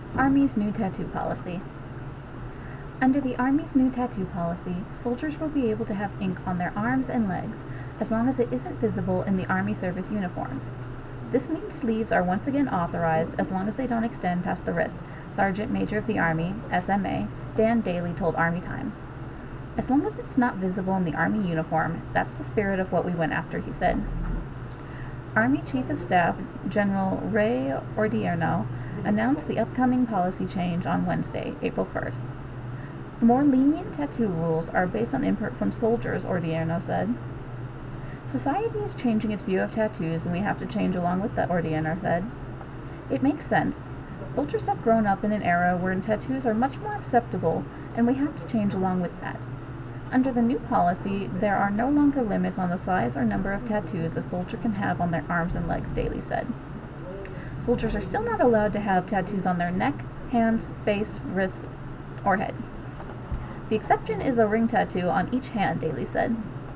Army's new tattoo policy. Under the Army's new tattoo policy, soldiers will be able to have ink on their arms and legs as long as it isn't visible in the Army service uniform. This means sleeves are once again authorized as long as they don't extend past the wrist, Sergeant Major of the Army, SMA, Dan Daly told Army Times. As long as it's not visible in the Army uniform, that's the spirit of what we went after, he said. Army Chief of Staff General Ray Odierno announced the upcoming policy change on Wednesday, April 1st. The more lenient tattoo rules are based on input from soldiers, Odierno said. Society is changing its view of tattoos and we have to change along with that, Odierno said. It makes sense. Soldiers have grown up in an era where tattoos are much more acceptable and we have to change along with that. Under the new policy, there are no longer limits on the size or number of tattoos a soldier can have on their arms and legs, Daly said. Soldiers are still not allowed to have tattoos on their neck, hands, face, wrists, or head. The exception is a ring tattoo on each hand, Daly said.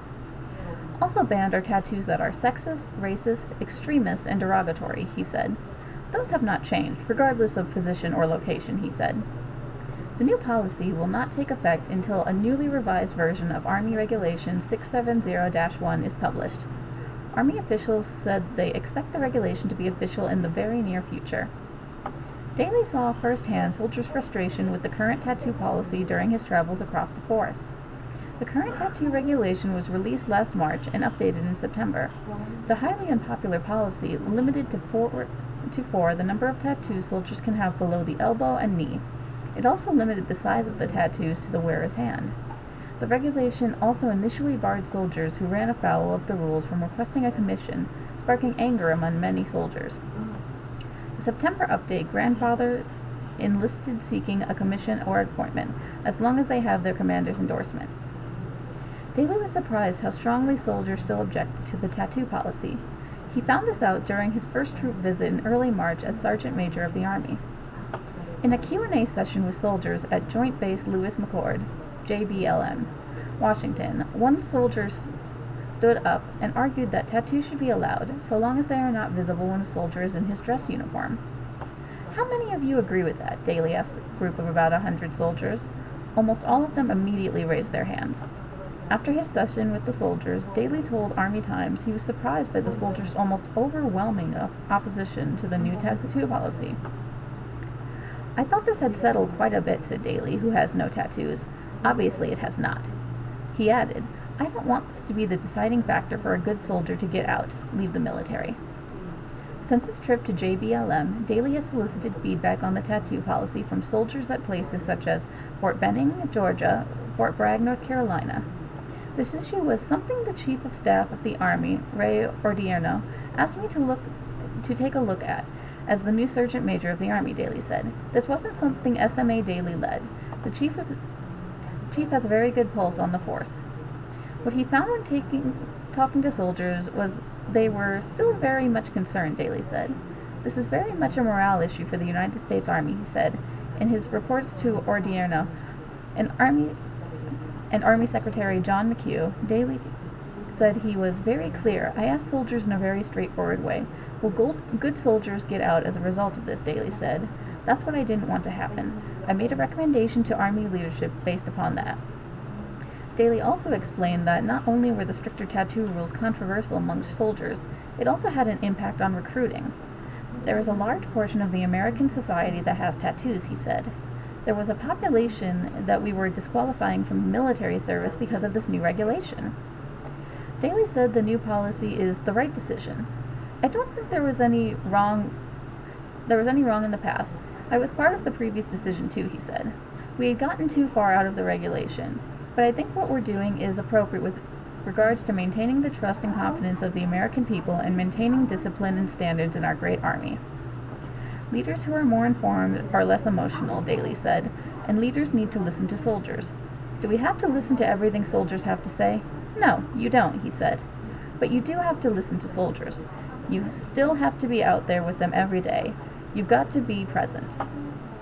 Also banned are tattoos that are sexist, racist, extremist, and derogatory, he said. Those have not changed, regardless of position or location, he said. The new policy will not take effect until a newly revised version of Army Regulation 670-1 is published. Army officials said they expect the regulation to be official in the very near future. Daly saw firsthand soldiers' frustration with the current tattoo policy during his travels across the forest. The current tattoo regulation was released last March and updated in September. The highly unpopular policy limited to four the number of tattoos soldiers can have below the elbow and knee. It also limited the size of the tattoos to the wearer's hand. The regulation also initially barred soldiers who ran afoul of the rules from requesting a commission, sparking anger among many soldiers. The September update grandfathered enlisted seeking a commission or appointment, as long as they have their commander's endorsement. Daly was surprised how strongly soldiers still objected to the tattoo policy. He found this out during his first troop visit in early March as Sergeant Major of the Army. In a Q&A session with soldiers at Joint Base Lewis McChord, JBLM, Washington, one soldier stood up and argued that tattoos should be allowed, so long as they are not visible when a soldier is in his dress uniform. How many of you agree with that? Daly asked a group of about 100 soldiers. Almost all of them immediately raised their hands. After his session with the soldiers, Daly told Army Times he was surprised by the soldiers' almost overwhelming opposition to the new tattoo policy. I thought this had settled quite a bit, said Daly, who has no tattoos. Obviously it has not. He added, I don't want this to be the deciding factor for a good soldier to get out, leave the military. Since his trip to JBLM, Daly has solicited feedback on the tattoo policy from soldiers at places such as Fort Benning, Georgia, Fort Bragg, North Carolina. This issue was something the Chief of Staff of the Army, Ray Odierno, asked me to take a look at, as the new Sergeant Major of the Army, Daly said. This wasn't something SMA Daly led. The Chief has a very good pulse on the force. What he found when talking to soldiers was they were still very much concerned, Daly said. This is very much a morale issue for the United States Army, he said. In his reports to Odierno, and Army Secretary John McHugh, Daly said he was very clear. I asked soldiers in a very straightforward way. Will good soldiers get out as a result of this, Daly said. That's what I didn't want to happen. I made a recommendation to Army leadership based upon that. Daly also explained that not only were the stricter tattoo rules controversial among soldiers, it also had an impact on recruiting. There is a large portion of the American society that has tattoos, he said. There was a population that we were disqualifying from military service because of this new regulation. Daly said the new policy is the right decision. I don't think there was any wrong in the past. I was part of the previous decision too, he said. We had gotten too far out of the regulation, but I think what we're doing is appropriate with regards to maintaining the trust and confidence of the American people and maintaining discipline and standards in our great army. Leaders who are more informed are less emotional, Daly said, and leaders need to listen to soldiers. Do we have to listen to everything soldiers have to say? No, you don't, he said. But you do have to listen to soldiers. You still have to be out there with them every day. You've got to be present.